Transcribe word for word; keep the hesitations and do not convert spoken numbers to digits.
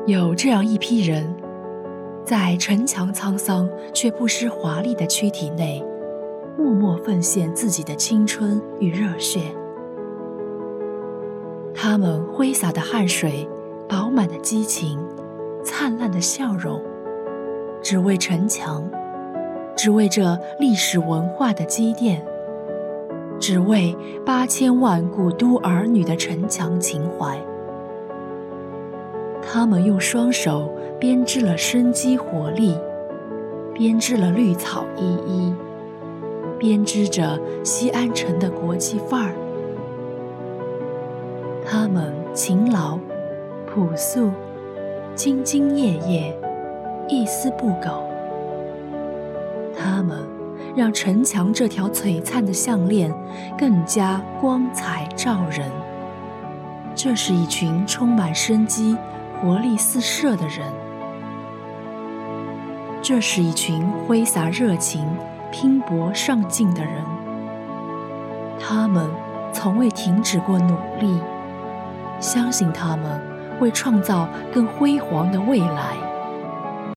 有这样一批人，在城墙沧桑却不失华丽的躯体内，默默奉献自己的青春与热血。他们挥洒的汗水，饱满的激情，灿烂的笑容，只为城墙，只为这历史文化的积淀，只为八千万古都儿女的城墙情怀。他们用双手编织了生机活力，编织了绿草依依，编织着西安城的国际范儿。他们勤劳、朴素、兢兢业业，一丝不苟。他们让城墙这条璀璨的项链更加光彩照人。这是一群充满生机、活力四射的人，这是一群挥洒热情、拼搏上进的人。他们从未停止过努力，相信他们会创造更辉煌的未来。